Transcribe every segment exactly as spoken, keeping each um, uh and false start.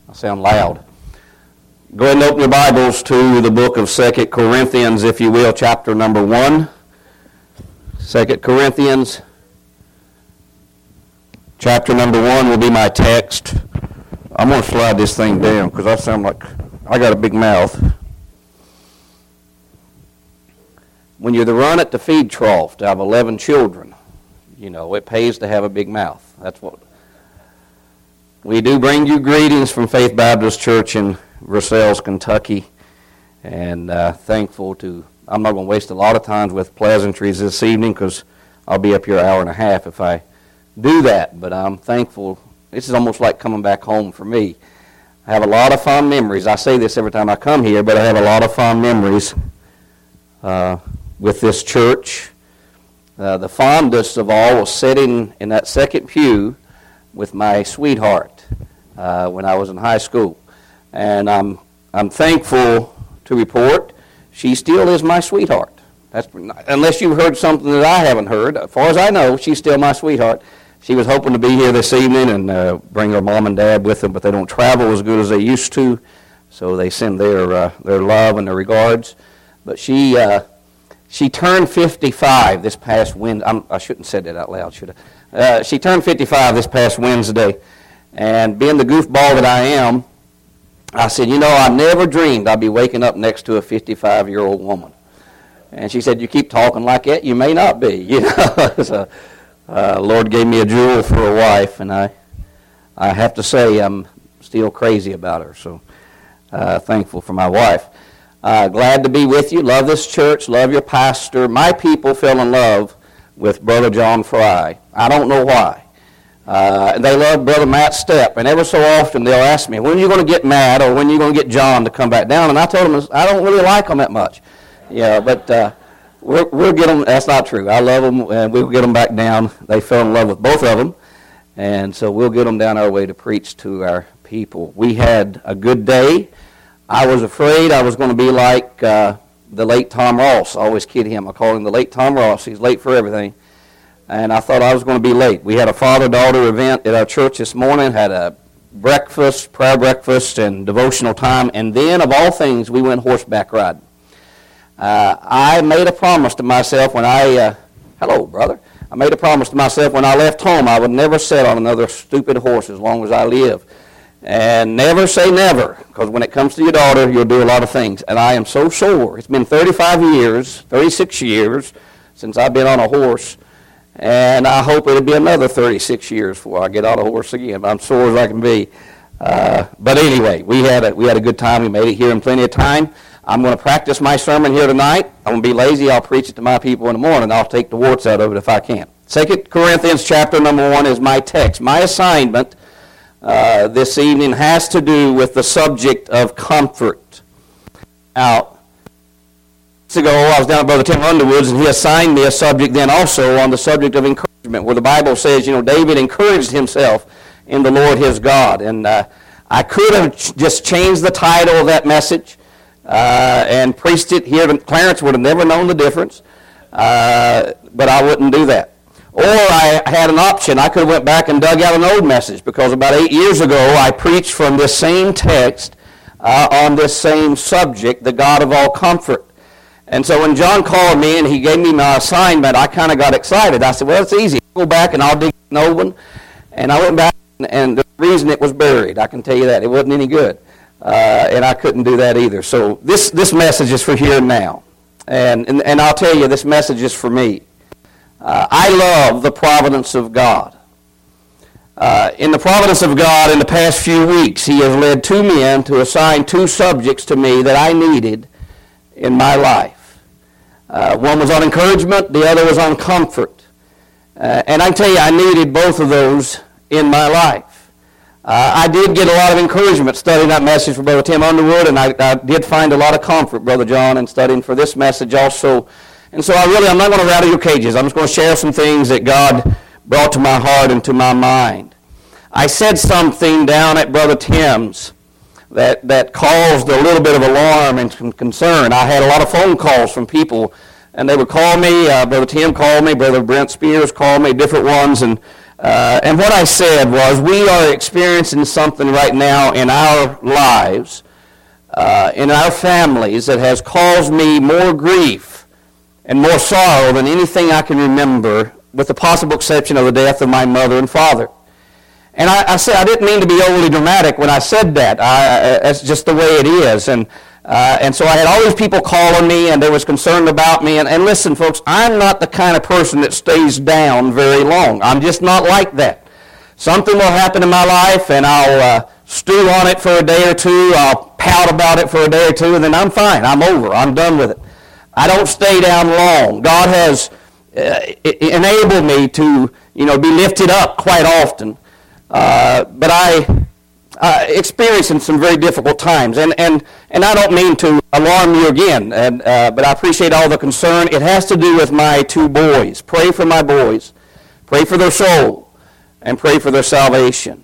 I sound loud. Go ahead and open your Bibles to the book of Second Corinthians, if you will, chapter number one. Second Corinthians, chapter number one will be my text. I'm going to slide this thing down because I sound like I got a big mouth. When you're the run at the feed trough to have eleven children, you know, it pays to have a big mouth. That's what. We do bring you greetings from Faith Baptist Church in Versailles, Kentucky, and uh, thankful to, I'm not going to waste a lot of time with pleasantries this evening because I'll be up here an hour and a half if I do that, but I'm thankful. This is almost like coming back home for me. I have a lot of fond memories. I say this every time I come here, but I have a lot of fond memories uh, with this church. Uh, the fondest of all was sitting in that second pew with my sweetheart uh, when I was in high school. And I'm I'm thankful to report she still is my sweetheart. That's unless you've heard something that I haven't heard. As far as I know, she's still my sweetheart. She was hoping to be here this evening and uh, bring her mom and dad with them, but they don't travel as good as they used to, so they send their uh, their love and their regards. But she uh, she turned fifty-five this past Wednesday. I'm, I shouldn't have said that out loud, should I? Uh, she turned fifty-five this past Wednesday, and being the goofball that I am, I said, you know, I never dreamed I'd be waking up next to a fifty-five-year-old woman. And she said, you keep talking like that, you may not be. You know, so, uh, Lord gave me a jewel for a wife, and I, I have to say I'm still crazy about her. So, uh, thankful for my wife. Uh, glad to be with you. Love this church. Love your pastor. My people fell in love with Brother John Fry. I don't know why. Uh, they love Brother Matt Stepp, and ever so often they'll ask me, when are you going to get Matt or when are you going to get John to come back down? And I told them, I don't really like them that much. Yeah, but uh, we'll, we'll get them. That's not true. I love them, and we'll get them back down. They fell in love with both of them, and so we'll get them down our way to preach to our people. We had a good day. I was afraid I was going to be like uh, the late Tom Ross. I always kid him. I call him the late Tom Ross. He's late for everything. And I thought I was going to be late. We had a father-daughter event at our church this morning, had a breakfast, prayer breakfast, and devotional time, and then, of all things, we went horseback riding. Uh, I made a promise to myself when I, uh, hello, brother. I made a promise to myself when I left home I would never sit on another stupid horse as long as I live. And never say never, because when it comes to your daughter, you'll do a lot of things. And I am so sore. It's been thirty-five years, thirty-six years since I've been on a horse. And I hope it'll be another thirty-six years before I get on a horse again. I'm sore as I can be. Uh, but anyway, we had a we had a good time. We made it here in plenty of time. I'm going to practice my sermon here tonight. I'm going to be lazy. I'll preach it to my people in the morning. I'll take the warts out of it if I can. Second Corinthians chapter number one is my text. My assignment uh, this evening has to do with the subject of comfort. Now, ago, I was down at Brother Tim Underwood's, and he assigned me a subject then also on the subject of encouragement, where the Bible says, you know, David encouraged himself in the Lord his God. And uh, I could have ch- just changed the title of that message uh, and preached it here. Clarence would have never known the difference, uh, but I wouldn't do that. Or I had an option. I could have went back and dug out an old message, because about eight years ago I preached from this same text uh, on this same subject, the God of all comfort. And so when John called me and he gave me my assignment, I kind of got excited. I said, well, it's easy. I'll go back and I'll dig an old one. And I went back, and the reason it was buried, I can tell you that. It wasn't any good. Uh, and I couldn't do that either. So this, this message is for here and now. And, and, and I'll tell you, this message is for me. Uh, I love the providence of God. Uh, in the providence of God, in the past few weeks, he has led two men to assign two subjects to me that I needed in my life. Uh, one was on encouragement, the other was on comfort. Uh, and I can tell you, I needed both of those in my life. Uh, I did get a lot of encouragement studying that message for Brother Tim Underwood, and I, I did find a lot of comfort, Brother John, in studying for this message also. And so I really, I'm not going to rattle your cages. I'm just going to share some things that God brought to my heart and to my mind. I said something down at Brother Tim's that, that caused a little bit of alarm and some concern. I had a lot of phone calls from people, and they would call me. Uh, Brother Tim called me. Brother Brent Spears called me, different ones, and Uh, and what I said was, we are experiencing something right now in our lives, uh, in our families, that has caused me more grief and more sorrow than anything I can remember, with the possible exception of the death of my mother and father. And I, I said, I didn't mean to be overly dramatic when I said that. I, that's just the way it is. And uh, and so I had all these people calling me, and they was concerned about me. And, and listen, folks, I'm not the kind of person that stays down very long. I'm just not like that. Something will happen in my life, and I'll uh, stew on it for a day or two. I'll pout about it for a day or two, and then I'm fine. I'm over. I'm done with it. I don't stay down long. God has uh, enabled me to, you know, be lifted up quite often. Uh, but I uh, experiencing some very difficult times, and, and, and I don't mean to alarm you again, and, uh, but I appreciate all the concern. It has to do with my two boys. Pray for my boys. Pray for their soul, and pray for their salvation.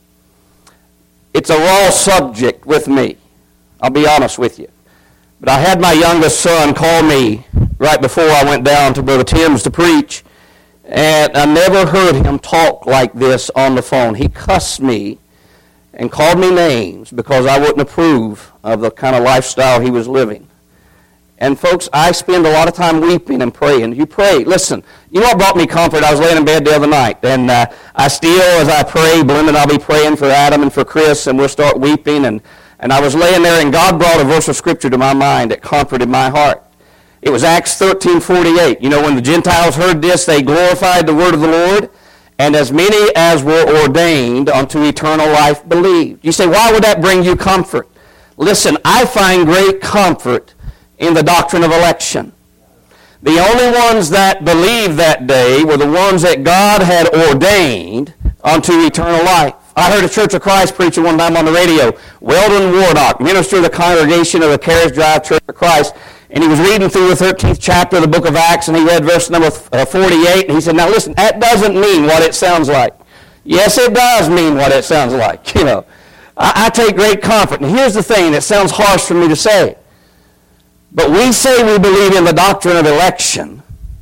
It's a raw subject with me. I'll be honest with you. But I had my youngest son call me right before I went down to Brother Tim's to preach, and I never heard him talk like this on the phone. He cussed me and called me names because I wouldn't approve of the kind of lifestyle he was living. And folks, I spend a lot of time weeping and praying. You pray. Listen, you know what brought me comfort? I was laying in bed the other night, and uh, I still, as I pray, Belinda and I'll be praying for Adam and for Chris, and we'll start weeping. And, and I was laying there, and God brought a verse of Scripture to my mind that comforted my heart. It was Acts thirteen forty-eight. You know, when the Gentiles heard this, they glorified the word of the Lord, and as many as were ordained unto eternal life believed. You say, why would that bring you comfort? Listen, I find great comfort in the doctrine of election. The only ones that believed that day were the ones that God had ordained unto eternal life. I heard a Church of Christ preacher one time on the radio, Weldon Warnock, minister of the congregation of the Carriage Drive Church of Christ, and he was reading through the thirteenth chapter of the book of Acts, and he read verse number forty-eight, and he said, now listen, that doesn't mean what it sounds like. Yes, it does mean what it sounds like. You know, I, I take great comfort. And here's the thing, it sounds harsh for me to say, but we say we believe in the doctrine of election,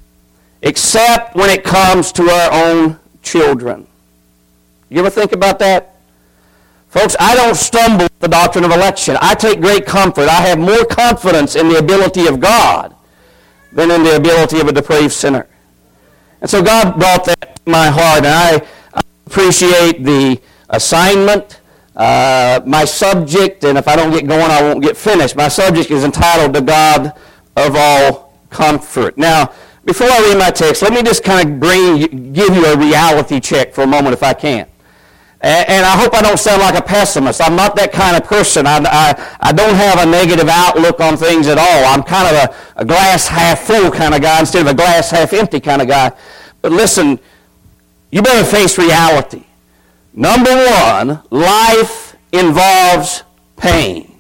except when it comes to our own children. You ever think about that? Folks, I don't stumble with the doctrine of election. I take great comfort. I have more confidence in the ability of God than in the ability of a depraved sinner. And so God brought that to my heart, and I, I appreciate the assignment. Uh, my subject, and if I don't get going, I won't get finished. My subject is entitled, The God of All Comfort. Now, before I read my text, let me just kind of bring, give you a reality check for a moment if I can. And I hope I don't sound like a pessimist. I'm not that kind of person. I, I, I don't have a negative outlook on things at all. I'm kind of a, a glass half full kind of guy instead of a glass half empty kind of guy. But listen, you better face reality. Number one, life involves pain.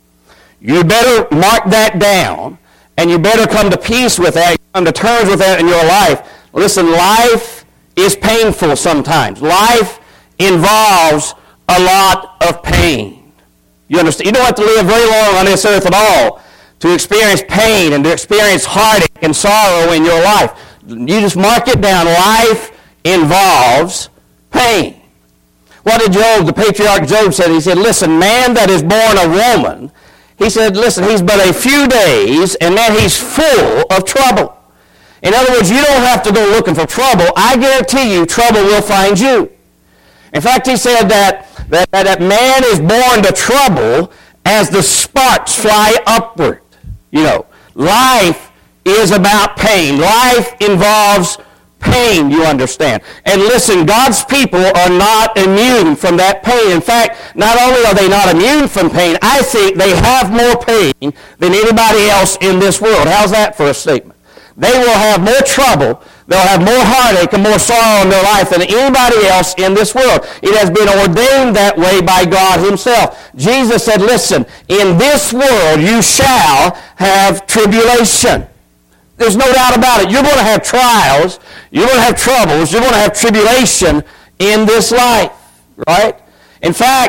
You better mark that down, and you better come to peace with that, come to terms with that in your life. Listen, life is painful sometimes. Life involves a lot of pain. You understand? You don't have to live very long on this earth at all to experience pain and to experience heartache and sorrow in your life. You just mark it down. Life involves pain. What did Job, the patriarch Job said? He said, listen, man that is born a woman, he said, listen, he's but a few days, and then he's full of trouble. In other words, you don't have to go looking for trouble. I guarantee you, trouble will find you. In fact, he said that, that, that man is born to trouble as the sparks fly upward. You know, life is about pain. Life involves pain, you understand. And listen, God's people are not immune from that pain. In fact, not only are they not immune from pain, I think they have more pain than anybody else in this world. How's that for a statement? They will have more trouble, they'll have more heartache and more sorrow in their life than anybody else in this world. It has been ordained that way by God himself. Jesus said, listen, in this world you shall have tribulation. There's no doubt about it. You're going to have trials, you're going to have troubles, you're going to have tribulation in this life, right? In fact,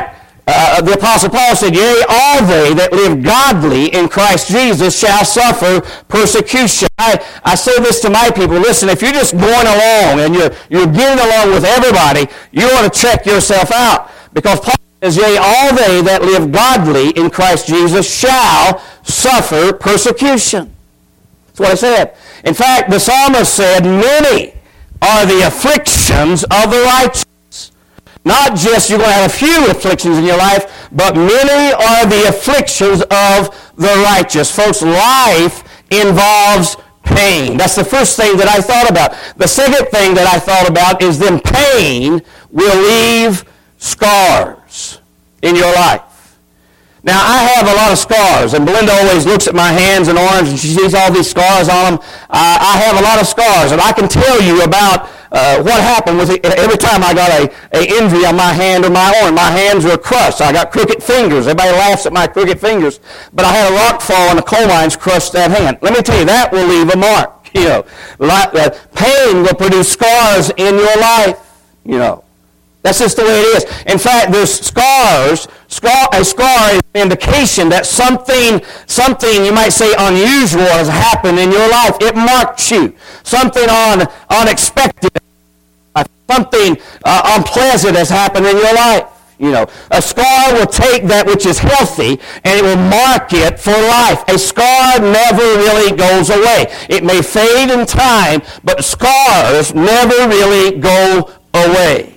Uh, the Apostle Paul said, yea, all they that live godly in Christ Jesus shall suffer persecution. I, I say this to my people, listen, if you're just going along and you're, you're getting along with everybody, you ought to check yourself out. Because Paul says, yea, all they that live godly in Christ Jesus shall suffer persecution. That's what I said. In fact, the psalmist said, many are the afflictions of the righteous. Not just you're going to have a few afflictions in your life, but many are the afflictions of the righteous. Folks, life involves pain. That's the first thing that I thought about. The second thing that I thought about is then pain will leave scars in your life. Now, I have a lot of scars, and Belinda always looks at my hands and arms, and she sees all these scars on them. Uh, I have a lot of scars, and I can tell you about uh, what happened with it every time I got a, a injury on my hand or my arm. My hands were crushed. I got crooked fingers. Everybody laughs at my crooked fingers, but I had a rock fall, and the coal mines crushed that hand. Let me tell you, that will leave a mark. You know, like, uh, pain will produce scars in your life. You know. That's just the way it is. In fact, there's scars. Scar, a scar is an indication that something, something you might say unusual has happened in your life. It marked you. Something un, unexpected, something uh, unpleasant has happened in your life. You know, a scar will take that which is healthy and it will mark it for life. A scar never really goes away. It may fade in time, but scars never really go away.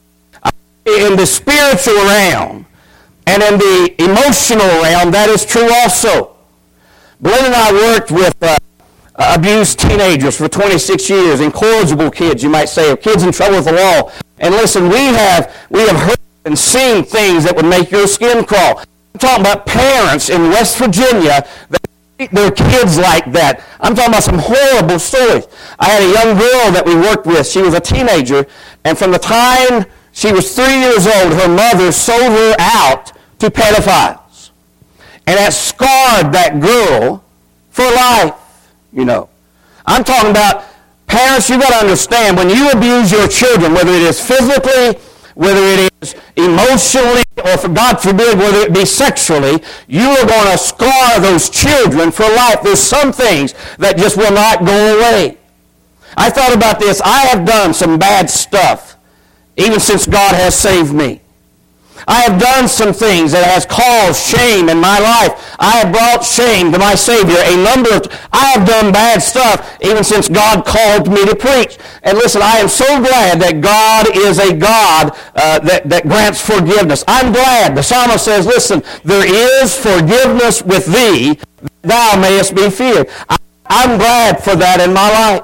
In the spiritual realm and in the emotional realm, that is true also. Belinda and I worked with uh, abused teenagers for twenty-six years, incorrigible kids, you might say, or kids in trouble with the law. And listen, we have we have heard and seen things that would make your skin crawl. I'm talking about parents in West Virginia that treat their kids like that. I'm talking about some horrible stories. I had a young girl that we worked with. She was a teenager, and from the time she was three years old, her mother sold her out to pedophiles. And that scarred that girl for life, you know. I'm talking about parents, you've got to understand, when you abuse your children, whether it is physically, whether it is emotionally, or for God forbid, whether it be sexually, you are going to scar those children for life. There's some things that just will not go away. I thought about this. I have done some bad stuff even since God has saved me. I have done some things that has caused shame in my life. I have brought shame to my Savior a number of times. I have done bad stuff even since God called me to preach. And listen, I am so glad that God is a God uh, that, that grants forgiveness. I'm glad. The psalmist says, listen, there is forgiveness with thee, that thou mayest be feared. I, I'm glad for that in my life.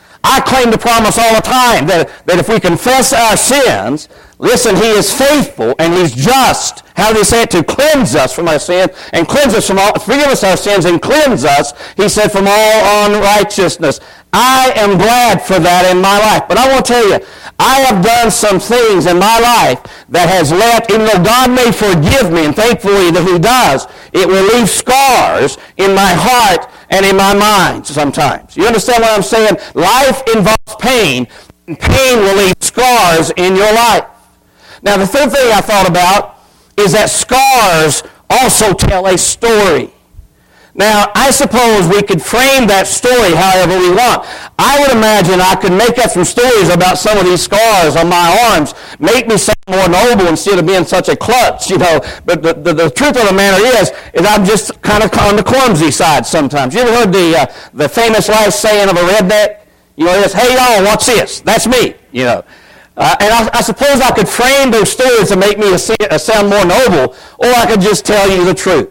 I claim the promise all the time that, that if we confess our sins, listen, he is faithful and he's just. How do they say it? To cleanse us from our sin and cleanse us from all, forgive us our sins and cleanse us, he said, from all unrighteousness. I am glad for that in my life. But I want to tell you, I have done some things in my life that has left, even though God may forgive me, and thankfully that he does, it will leave scars in my heart and in my mind sometimes. You understand what I'm saying? Life involves pain, and pain will leave scars in your life. Now, the third thing I thought about is that scars also tell a story. Now, I suppose we could frame that story however we want. I would imagine I could make up some stories about some of these scars on my arms, make me sound more noble instead of being such a klutz, you know. But the, the, the truth of the matter is, is I'm just kind of on the clumsy side sometimes. You ever heard the, uh, the famous life saying of a redneck? You know, it's, hey, y'all, what's this? That's me, you know. Uh, and I, I suppose I could frame those stories to make me a, a sound more noble, or I could just tell you the truth.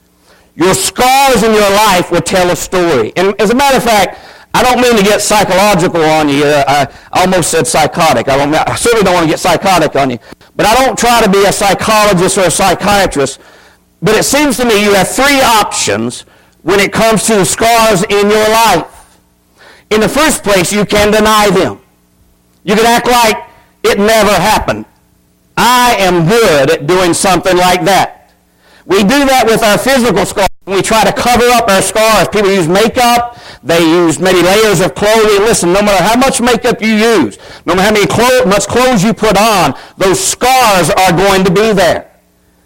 Your scars in your life will tell a story. And as a matter of fact, I don't mean to get psychological on you. I almost said psychotic. I, don't, I certainly don't want to get psychotic on you. But I don't try to be a psychologist or a psychiatrist. But it seems to me you have three options when it comes to scars in your life. In the first place, you can deny them. You can act like it never happened. I am good at doing something like that. We do that with our physical scars. We try to cover up our scars. People use makeup. They use maybe layers of clothing. Listen, no matter how much makeup you use, no matter how many clo- much clothes you put on, those scars are going to be there.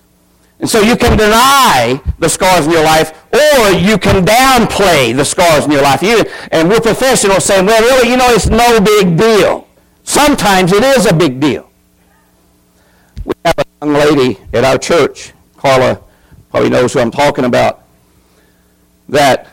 And so you can deny the scars in your life, or you can downplay the scars in your life. You, and we're professionals saying, well, really, you know, it's no big deal. Sometimes it is a big deal. We have a young lady at our church, Carla probably knows who I'm talking about, that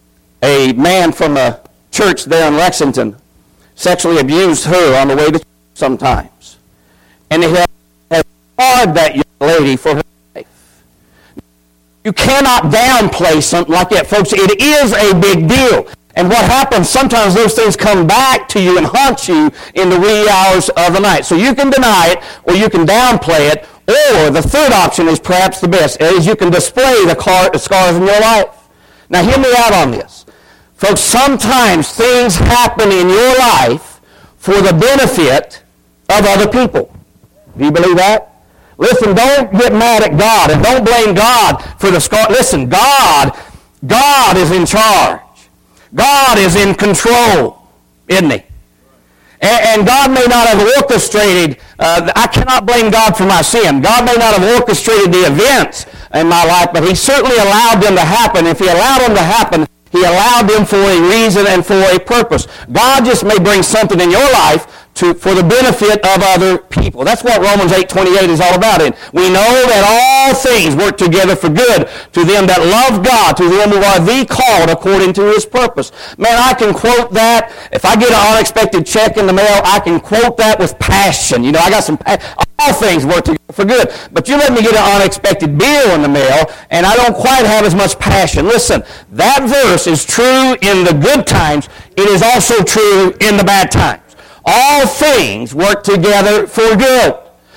a man from a church there in Lexington sexually abused her on the way to church sometimes. And it has scarred that young lady for her life. You cannot downplay something like that, folks. It is a big deal. And what happens, sometimes those things come back to you and haunt you in the wee hours of the night. So you can deny it, or you can downplay it, or the third option is perhaps the best, is you can display the, car, the scars in your life. Now hear me out on this. Folks, sometimes things happen in your life for the benefit of other people. Do you believe that? Listen, don't get mad at God, and don't blame God for the scar. Listen, God, God is in charge. God is in control, isn't he? And God may not have orchestrated, uh, I cannot blame God for my sin. God may not have orchestrated the events in my life, but he certainly allowed them to happen. If he allowed them to happen, he allowed them for a reason and for a purpose. God just may bring something in your life to, for the benefit of other people. That's what Romans eight twenty-eight is all about. And we know that all things work together for good to them that love God, to them who are the called according to his purpose. Man, I can quote that. If I get an unexpected check in the mail, I can quote that with passion. You know, I got some passion. All things work together for good. But you let me get an unexpected bill in the mail, and I don't quite have as much passion. Listen, that verse is true in the good times. It is also true in the bad times. All things work together for good.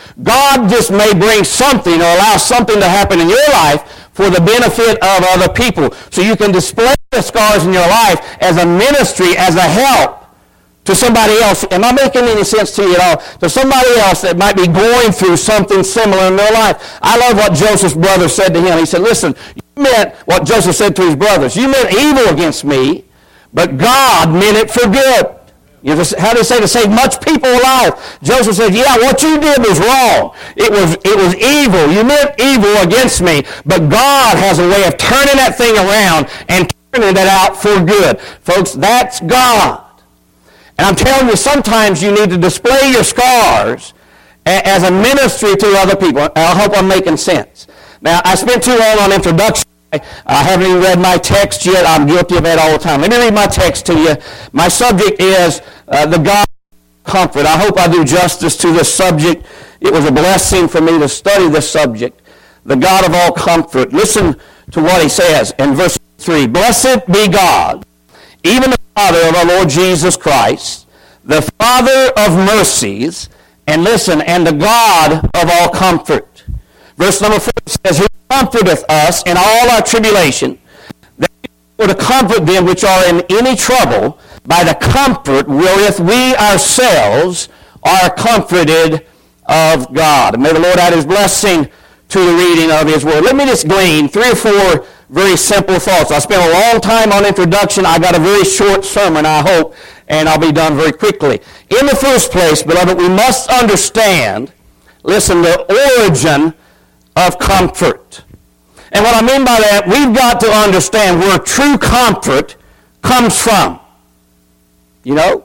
God just may bring something or allow something to happen in your life for the benefit of other people. So you can display the scars in your life as a ministry, as a help to somebody else. Am I making any sense to you at all? To somebody else that might be going through something similar in their life. I love what Joseph's brother said to him. He said, listen, you meant what Joseph said to his brothers. You meant evil against me, but God meant it for good. You know, how do they say to save much people alive? Joseph said, yeah, what you did was wrong. It was, it was evil. You meant evil against me, but God has a way of turning that thing around and turning it out for good. Folks, that's God. And I'm telling you, sometimes you need to display your scars as a ministry to other people. I hope I'm making sense. Now, I spent too long on introduction. I haven't even read my text yet. I'm guilty of that all the time. Let me read my text to you. My subject is uh, the God of comfort. I hope I do justice to this subject. It was a blessing for me to study this subject. The God of all comfort. Listen to what he says in verse three. Blessed be God, even the Father of our Lord Jesus Christ, the Father of mercies, and listen, and the God of all comfort. Verse number four says, who comforteth us in all our tribulation, that we to comfort them which are in any trouble, by the comfort wherewith we ourselves are comforted of God. And may the Lord add his blessing to the reading of his word. Let me just glean three or four very simple thoughts. I spent a long time on introduction. I got a very short sermon, I hope, and I'll be done very quickly. In the first place, beloved, we must understand, listen, the origin of comfort. And what I mean by that, we've got to understand where true comfort comes from. You know?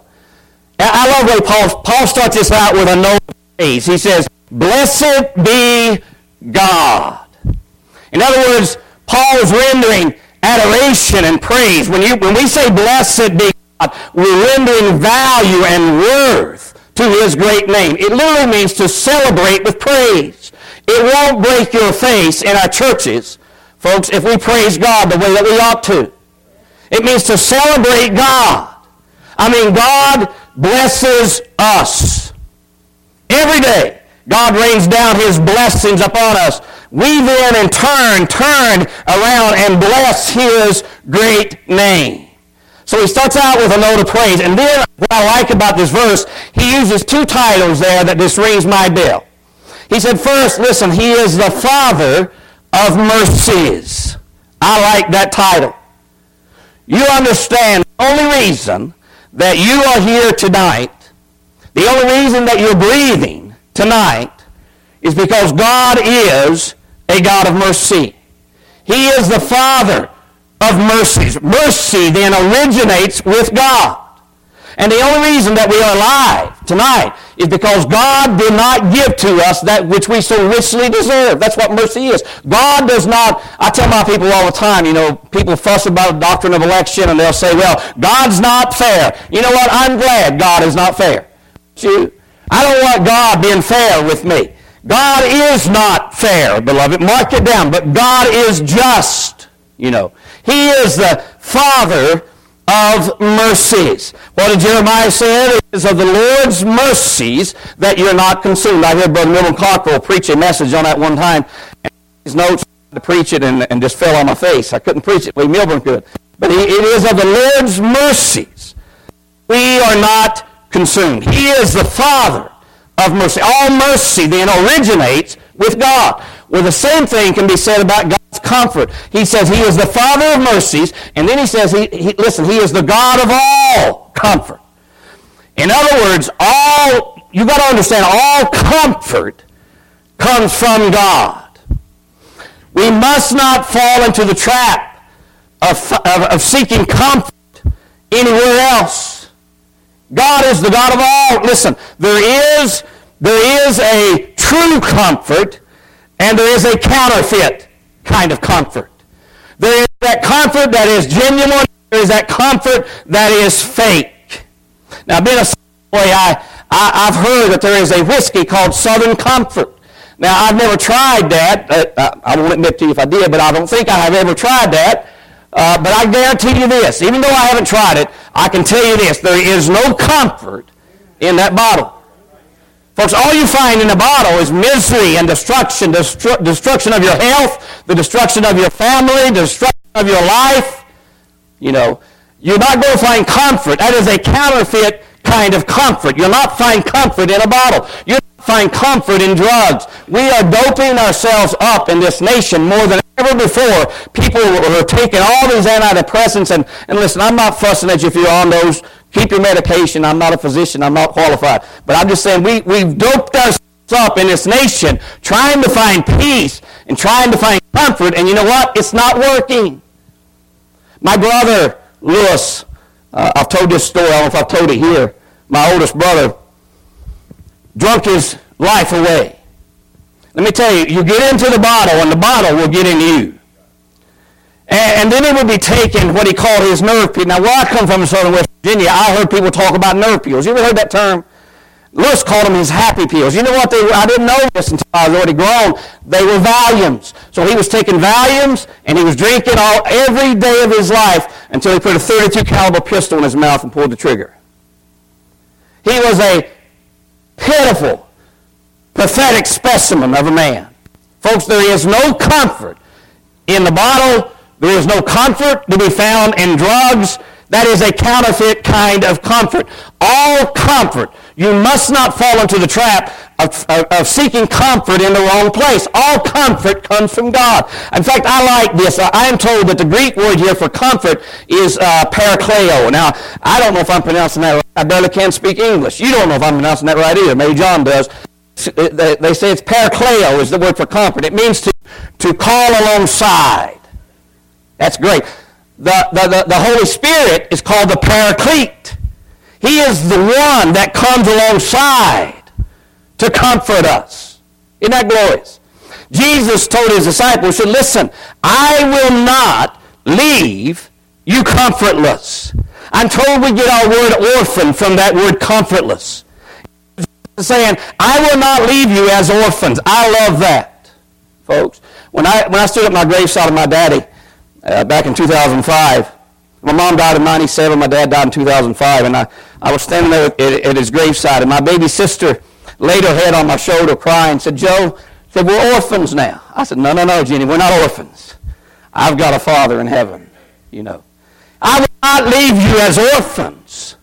I love the way Paul, Paul starts this out with a note of praise. He says, blessed be God. In other words, Paul is rendering adoration and praise. When, you, when we say blessed be God, we're rendering value and worth to his great name. It literally means to celebrate with praise. It won't break your face in our churches, folks, if we praise God the way that we ought to. It means to celebrate God. I mean, God blesses us. Every day, God rains down his blessings upon us. We then, in turn, turn around and bless his great name. So he starts out with a note of praise. And then, what I like about this verse, he uses two titles there that just rings my bell. He said, first, listen, he is the Father of mercies. I like that title. You understand the only reason that you are here tonight, the only reason that you're breathing tonight, is because God is a God of mercy. He is the Father of mercies. Mercy then originates with God. And the only reason that we are alive tonight is because God did not give to us that which we so richly deserve. That's what mercy is. God does not, I tell my people all the time, you know, people fuss about the doctrine of election and they'll say, well, God's not fair. You know what? I'm glad God is not fair. See, I don't want God being fair with me. God is not fair, beloved. Mark it down. But God is just, you know. He is the Father of mercies. What did Jeremiah say? It is of the Lord's mercies that you're not consumed. I heard Brother Milton Cockrell preach a message on that one time. And his notes to preach it and, and just fell on my face. I couldn't preach it the way Milburn could. But he, it is of the Lord's mercies we are not consumed. He is the Father of mercy. All mercy then originates with God. Well, the same thing can be said about God's comfort. He says he is the Father of mercies, and then he says, he, he, listen, he is the God of all comfort. In other words, all, you've got to understand, all comfort comes from God. We must not fall into the trap of, of, of seeking comfort anywhere else. God is the God of all. Listen, there is, there is a true comfort, and there is a counterfeit kind of comfort. There is that comfort that is genuine. There is that comfort that is fake. Now, being a boy, I, I, I've heard that there is a whiskey called Southern Comfort. Now, I've never tried that. Uh, I won't admit to you if I did, but I don't think I have ever tried that. Uh, but I guarantee you this, even though I haven't tried it, I can tell you this, there is no comfort in that bottle. Folks, all you find in the bottle is misery and destruction, destru- destruction of your health, the destruction of your family, the destruction of your life. You know, you're not going to find comfort. That is a counterfeit kind of comfort. You'll not find comfort in a bottle. You'll not find comfort in drugs. We are doping ourselves up in this nation more than ever before. People are taking all these antidepressants, and, and listen, I'm not fussing at you if you're on those. Keep your medication. I'm not a physician. I'm not qualified. But I'm just saying we, we've doped ourselves up in this nation trying to find peace and trying to find comfort, and you know what? It's not working. My brother, Lewis, uh, I've told this story. I don't know if I've told it here. My oldest brother drunk his life away. Let me tell you, you get into the bottle, and the bottle will get in you. And, and then it would be taken, what he called his nerve pills. Now, where I come from in southern West Virginia, I heard people talk about nerve pills. You ever heard that term? Lewis called them his happy pills. You know what they were? I didn't know this until I was already grown. They were Valiums. So he was taking Valiums, and he was drinking all every day of his life until he put a thirty-two caliber pistol in his mouth and pulled the trigger. He was a pitiful, pathetic specimen of a man. Folks, there is no comfort in the bottle. There is no comfort to be found in drugs. That is a counterfeit kind of comfort. All comfort. You must not fall into the trap of, of, of seeking comfort in the wrong place. All comfort comes from God. In fact, I like this. I am told that the Greek word here for comfort is uh, parakleo. Now, I don't know if I'm pronouncing that right. I barely can speak English. You don't know if I'm pronouncing that right either. Maybe John does. They say it's parakleo is the word for comfort. It means to, to call alongside. That's great. The, the, the, the Holy Spirit is called the Paraclete. He is the one that comes alongside to comfort us. Isn't that glorious? Jesus told his disciples, he said, listen, I will not leave you comfortless. I'm told we get our word orphan from that word comfortless. Saying, I will not leave you as orphans. I love that, folks. When I when I stood at my graveside of my daddy uh, back in two thousand five, my mom died in ninety-seven, my dad died in two thousand five, and I, I was standing there at, at his graveside, and my baby sister laid her head on my shoulder crying and said, Joe, said, we're orphans now. I said, no, no, no, Jenny, we're not orphans. I've got a father in heaven, you know. I will not leave you as orphans.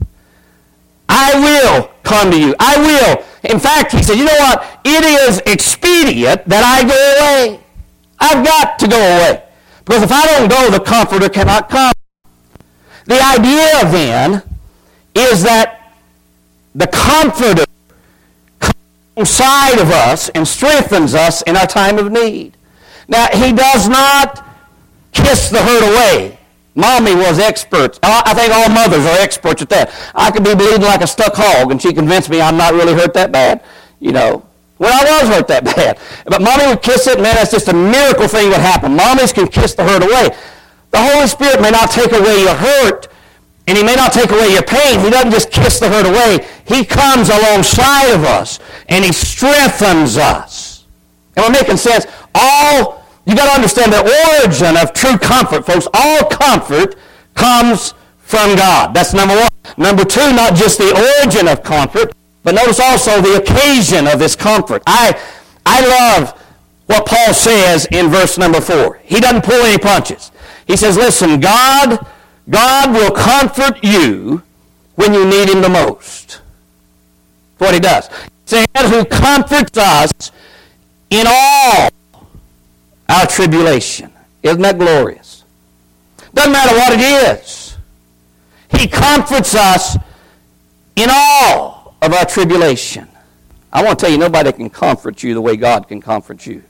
I will come to you. I will. In fact, he said, you know what? It is expedient that I go away. I've got to go away. Because if I don't go, the Comforter cannot come. The idea then is that the Comforter comes alongside of us and strengthens us in our time of need. Now, he does not kiss the hurt away. Mommy was expert. I think all mothers are experts at that. I could be bleeding like a stuck hog, and she convinced me I'm not really hurt that bad. You know, when I was hurt that bad. But Mommy would kiss it, man, that's just a miracle thing would happen. Mommies can kiss the hurt away. The Holy Spirit may not take away your hurt, and He may not take away your pain. He doesn't just kiss the hurt away. He comes alongside of us, and He strengthens us. Am I making sense? All, you got to understand the origin of true comfort, folks. All comfort comes from God. That's number one. Number two, not just the origin of comfort, but notice also the occasion of this comfort. I, I love what Paul says in verse number four. He doesn't pull any punches. He says, listen, God, God will comfort you when you need Him the most. That's what He does. He says, who comforts us in all our tribulation. Isn't that glorious? Doesn't matter what it is. He comforts us in all of our tribulation. I want to tell you, nobody can comfort you the way God can comfort you.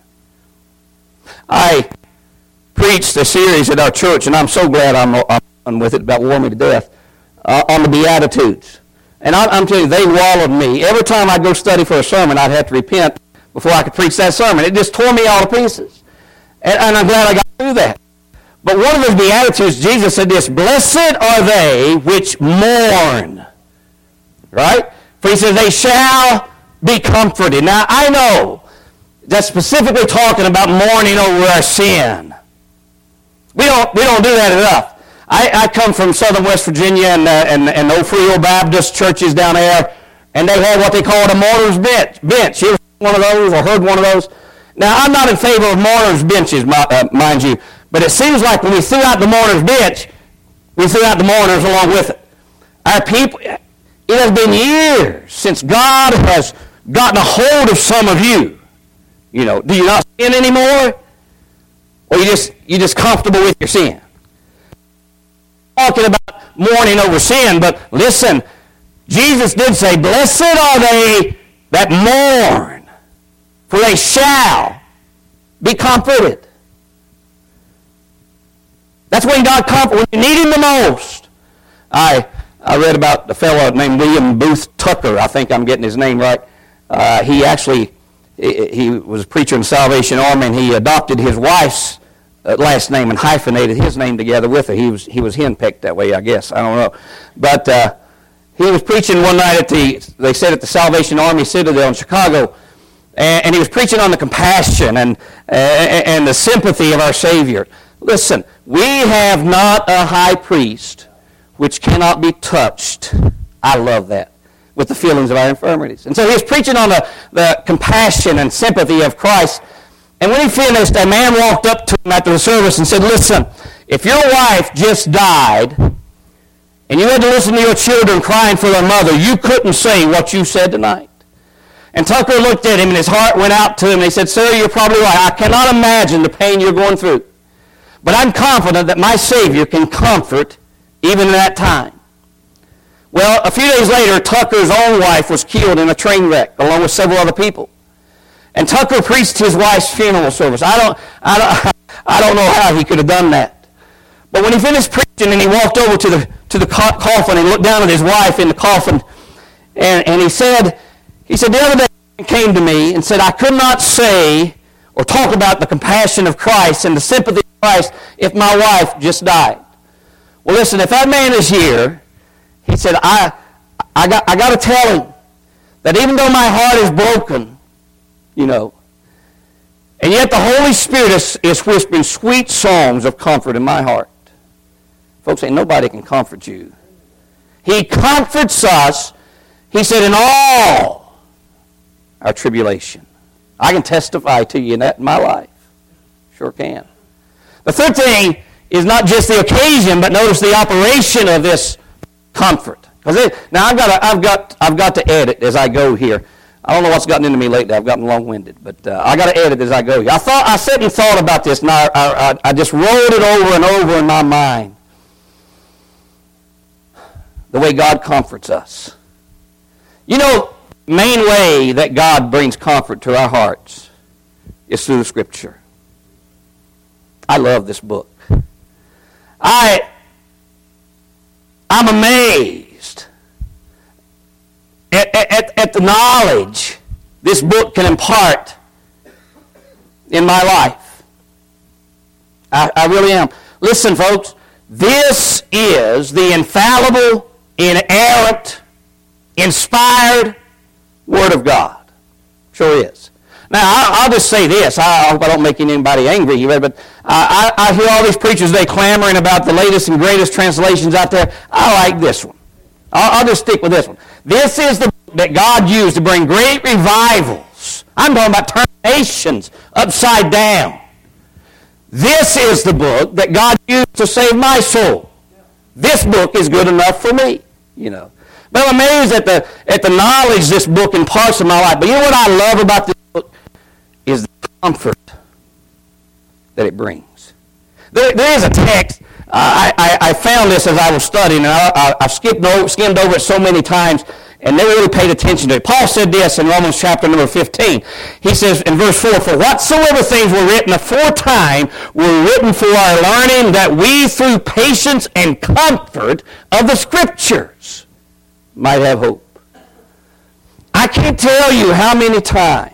I preached a series at our church, and I'm so glad I'm, I'm on with it, about wore me to death, uh, on the Beatitudes. And I, I'm telling you, they wallowed me. Every time I'd go study for a sermon, I'd have to repent before I could preach that sermon. It just tore me all to pieces. And, and I'm glad I got through that. But one of those Beatitudes, Jesus said this, blessed are they which mourn. Right? For He says, they shall be comforted. Now, I know that's specifically talking about mourning over our sin. We don't, we don't do that enough. I, I come from southern West Virginia and, uh, and, and Old Free Old Baptist churches down there, and they have what they call a mourner's bench. bench. You ever one of those or heard one of those? Now, I'm not in favor of mourners' benches, uh, mind you, but it seems like when we threw out the mourners' bench, we threw out the mourners along with it. Our people, it has been years since God has gotten a hold of some of you. You know, do you not sin anymore? Or you just you just comfortable with your sin? Talking about mourning over sin, but listen, Jesus did say, blessed are they that mourn, for they shall be comforted. That's when God comforts, when you need Him the most. I I read about the fellow named William Booth Tucker. I think I'm getting his name right. Uh, he actually, he, he was a preacher in the Salvation Army, and he adopted his wife's uh, last name and hyphenated his name together with her. He was he was henpecked that way, I guess. I don't know. But uh, he was preaching one night at the, they said at the Salvation Army Citadel in Chicago, and, and he was preaching on the compassion and, uh, and the sympathy of our Savior. Listen, we have not a high priest which cannot be touched. I love that. With the feelings of our infirmities. And so he was preaching on the, the compassion and sympathy of Christ. And when he finished, a man walked up to him after the service and said, listen, if your wife just died and you had to listen to your children crying for their mother, you couldn't say what you said tonight. And Tucker looked at him and his heart went out to him and he said, sir, you're probably right. I cannot imagine the pain you're going through. But I'm confident that my Savior can comfort even in that time. Well, a few days later, Tucker's own wife was killed in a train wreck, along with several other people. And Tucker preached his wife's funeral service. I don't, I don't, I don't know how he could have done that. But when he finished preaching and he walked over to the to the coffin and looked down at his wife in the coffin, and, and he said, he said, the other day he came to me and said, I could not say or talk about the compassion of Christ and the sympathy of Christ if my wife just died. Well, listen, if that man is here, he said, I, I got, I got to tell him that even though my heart is broken, you know, and yet the Holy Spirit is, is whispering sweet songs of comfort in my heart. Folks, ain't nobody can comfort you. He comforts us, he said, in all our tribulation. I can testify to you in that in my life. Sure can. The third thing is not just the occasion, but notice the operation of this comfort. Because now I've got to, I've got I've got to edit as I go here. I don't know what's gotten into me lately. I've gotten long-winded, but uh, I got to edit as I go here. I thought I sat and thought about this, and I, I I just rolled it over and over in my mind. The way God comforts us. You know, main way that God brings comfort to our hearts is through the Scripture. I love this book. I, I'm amazed at, at, at the knowledge this book can impart in my life. I, I really am. Listen, folks, this is the infallible, inerrant, inspired Word of God. Sure is. Now, I'll just say this. I hope I don't make anybody angry here, but I, I hear all these preachers today clamoring about the latest and greatest translations out there. I like this one. I'll, I'll just stick with this one. This is the book that God used to bring great revivals. I'm talking about turning nations upside down. This is the book that God used to save my soul. This book is good enough for me, you know. But I'm amazed at the at the knowledge this book imparts in my life. But you know what I love about this book? Is the comfort that it brings. There, there is a text. Uh, I, I, I found this as I was studying, and I, I, I've skipped over, skimmed over it so many times, and never really paid attention to it. Paul said this in Romans chapter number fifteen. He says in verse four, "For whatsoever things were written aforetime were written for our learning, that we through patience and comfort of the Scriptures might have hope." I can't tell you how many times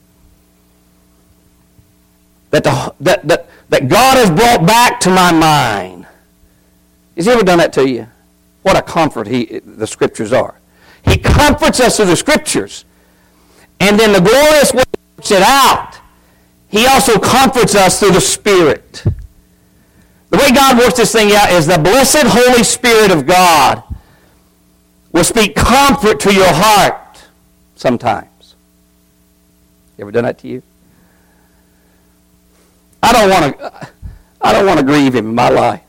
that, the, that, that, that God has brought back to my mind. Has He ever done that to you? What a comfort he, the Scriptures are. He comforts us through the Scriptures. And then the glorious way He works it out, He also comforts us through the Spirit. The way God works this thing out is the blessed Holy Spirit of God will speak comfort to your heart sometimes. You ever done that to you? I don't want to I don't want to grieve Him in my life.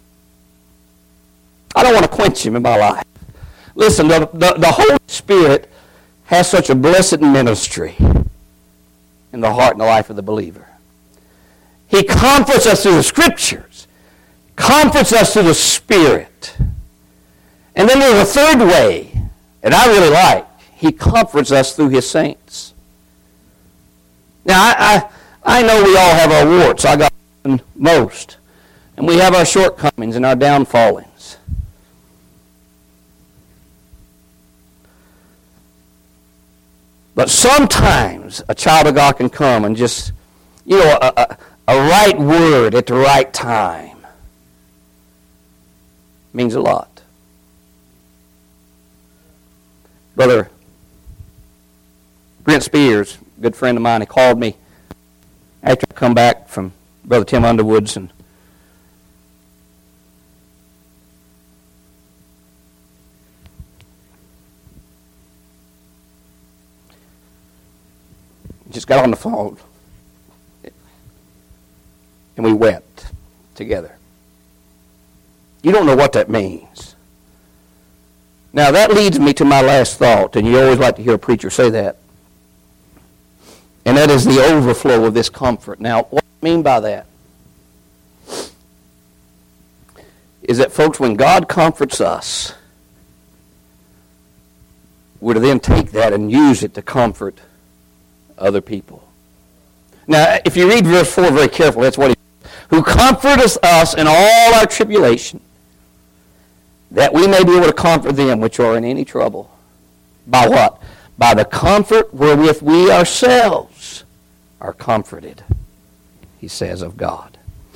I don't want to quench Him in my life. Listen, the, the, the Holy Spirit has such a blessed ministry in the heart and the life of the believer. He comforts us through the Scriptures, comforts us through the Spirit. And then there's a third way that I really like. He comforts us through His saints. Now, I, I, I know we all have our warts. I got most. And we have our shortcomings and our downfallings. But sometimes a child of God can come and just, you know, a, a, a right word at the right time means a lot. Brother Brent Spears, a good friend of mine, he called me after I come back from Brother Tim Underwood's, and just got on the phone, and we wept together. You don't know what that means. Now, that leads me to my last thought, and you always like to hear a preacher say that, and that is the overflow of this comfort. Now, what I mean by that is that, folks, when God comforts us, we're to then take that and use it to comfort other people. Now, if you read verse four very carefully, that's what he says. Who comforteth us in all our tribulation, that we may be able to comfort them which are in any trouble. By what? By the comfort wherewith we ourselves are comforted, he says of God.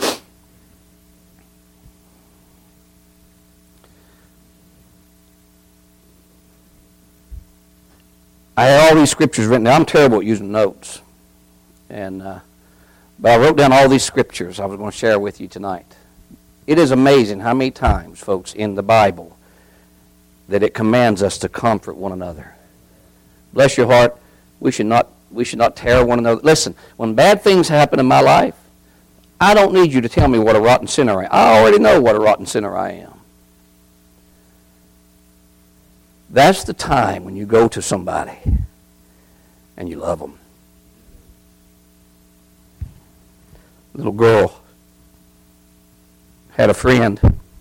I had all these scriptures written down. I'm terrible at using notes. and uh, But I wrote down all these scriptures I was going to share with you tonight. It is amazing how many times, folks, in the Bible that it commands us to comfort one another. Bless your heart. We should not we should not tear one another. Listen, when bad things happen in my life, I don't need you to tell me what a rotten sinner I am. I already know what a rotten sinner I am. That's the time when you go to somebody and you love them. A little girl had a friend.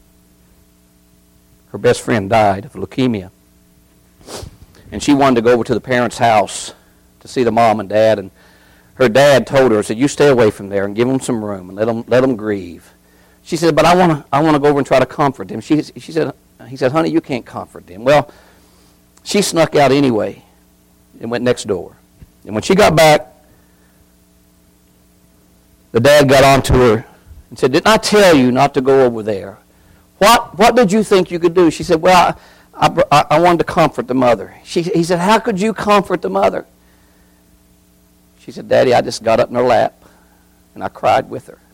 Her best friend died of leukemia. And she wanted to go over to the parents' house to see the mom and dad. And her dad told her, said, you stay away from there and give them some room and let them, let them grieve. She said, but I want to I want to go over and try to comfort them. She, she said, he said, honey, you can't comfort them. Well, she snuck out anyway and went next door. And when she got back, the dad got on to her and said, didn't I tell you not to go over there? What what did you think you could do? She said, well, I, I, I wanted to comfort the mother. She, he said, how could you comfort the mother? She said, Daddy, I just got up in her lap and I cried with her.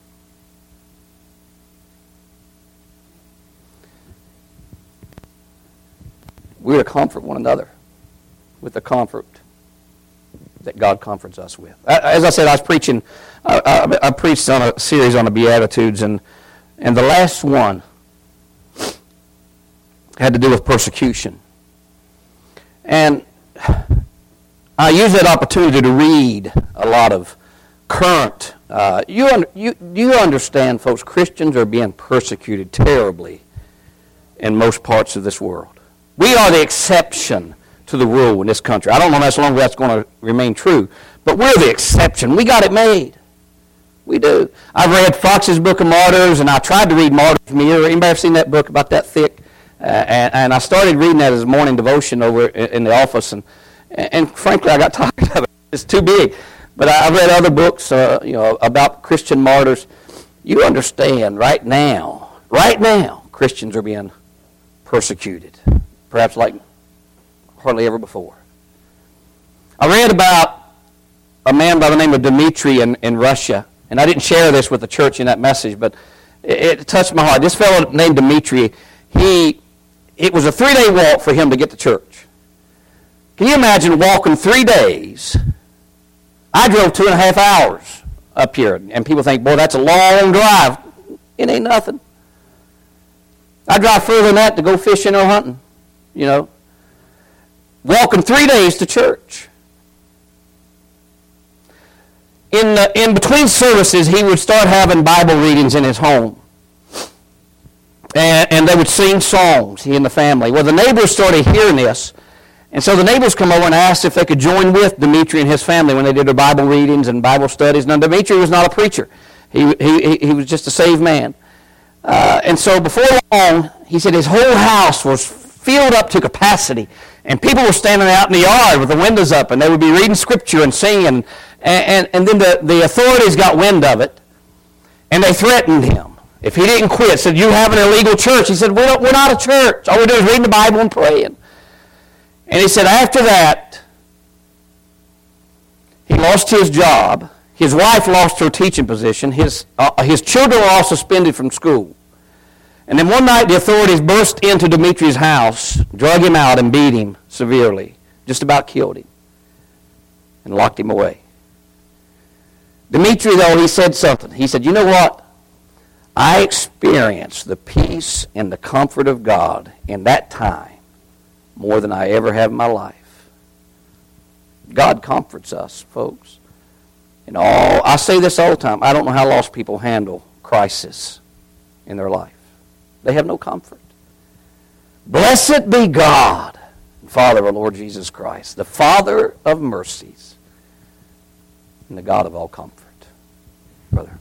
We're to comfort one another with the comfort that God comforts us with. As I said, I was preaching, I, I, I preached on a series on the Beatitudes, and, and the last one had to do with persecution. And I used that opportunity to read a lot of current, uh, you, you, you understand, folks, Christians are being persecuted terribly in most parts of this world. We are the exception to the rule in this country. I don't know how long that's going to remain true, but we're the exception. We got it made. We do. I've read Fox's Book of Martyrs, and I tried to read Martyrs Mirror. Anybody ever seen that book about that thick? Uh, and, and I started reading that as a morning devotion over in, in the office, and, and frankly, I got tired of it. It's too big. But I, I've read other books, uh, you know, about Christian martyrs. You understand right now, right now, Christians are being persecuted, perhaps like hardly ever before. I read about a man by the name of Dmitri in, in Russia, and I didn't share this with the church in that message, but it, it touched my heart. This fellow named Dmitri, he, it was a three-day walk for him to get to church. Can you imagine walking three days? I drove two and a half hours up here, and people think, boy, that's a long drive. It ain't nothing. I drive further than that to go fishing or hunting, you know. Walking three days to church. In, the, in between services, he would start having Bible readings in his home. And, and they would sing songs, he and the family. Well, the neighbors started hearing this. And so the neighbors come over and asked if they could join with Dmitri and his family when they did their Bible readings and Bible studies. Now, Dmitri was not a preacher. He, he, he was just a saved man. Uh, and so before long, he said his whole house was filled up to capacity. And people were standing out in the yard with the windows up, and they would be reading Scripture and singing. And, and, and then the, the authorities got wind of it, and they threatened him. If he didn't quit, said, you have an illegal church. He said, we're, we're not a church. All we do is reading the Bible and praying. And he said after that, he lost his job. His wife lost her teaching position. His, uh, his children were all suspended from school. And then one night the authorities burst into Dmitri's house, drug him out and beat him severely, just about killed him, and locked him away. Dmitri, though, he said something. He said, you know what? I experienced the peace and the comfort of God in that time more than I ever have in my life. God comforts us, folks. And all I say this all the time. I don't know how lost people handle crisis in their life. They have no comfort. Blessed be God, Father of our Lord Jesus Christ, the Father of mercies and the God of all comfort. Brother.